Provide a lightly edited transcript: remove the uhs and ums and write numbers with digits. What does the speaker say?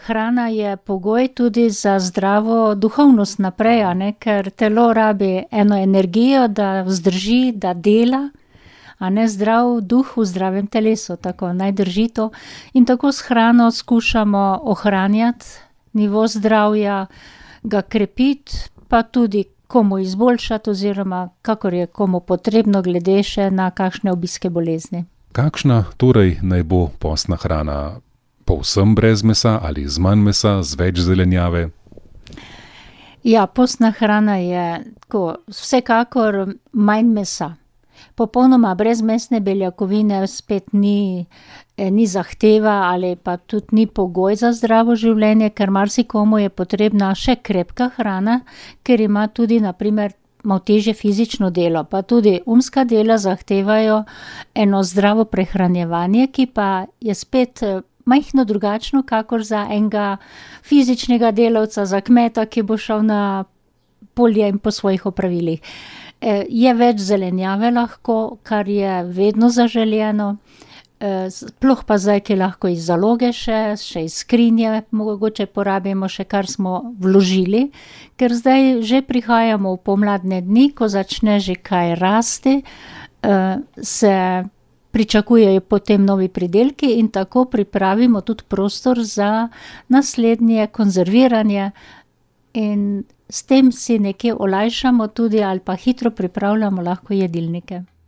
Hrana je pogoj tudi za zdravo duhovnost naprej, a ne, ker telo rabi eno energijo, da vzdrži, da dela, a ne, zdrav duh v zdravem telesu, tako naj drži to. In tako s hrano skušamo ohranjati nivo zdravja, ga krepiti, pa tudi komu izboljšati oziroma kakor je komu potrebno glede še na kakšne obiske bolezni. Kakšna torej naj bo postna hrana? Povsem brez mesa ali z manj mesa, z več zelenjave? Ja, postna hrana je tako, vsekakor manj mesa. Popolnoma brezmesne beljakovine spet ni zahteva ali pa tudi ni pogoj za zdravo življenje, ker marsikomu je potrebna še krepka hrana, ker ima tudi na primer malo težje fizično delo, pa tudi umska dela zahtevajo eno zdravo prehranjevanje, ki pa je spet majhno drugačno, kakor za enega fizičnega delavca, za kmeta, ki bo šel na polje in po svojih opravilih. Je več zelenjave lahko, kar je vedno zaželeno, sploh pa zdaj, ki lahko iz zaloge še iz skrinje mogoče porabimo še, kar smo vložili, ker zdaj že prihajamo v pomladne dni, ko začne že kaj rasti, se pričakujejo potem novi pridelki in tako pripravimo tudi prostor za naslednje konzerviranje in s tem si nekje olajšamo tudi ali pa hitro pripravljamo lahko jedilnike.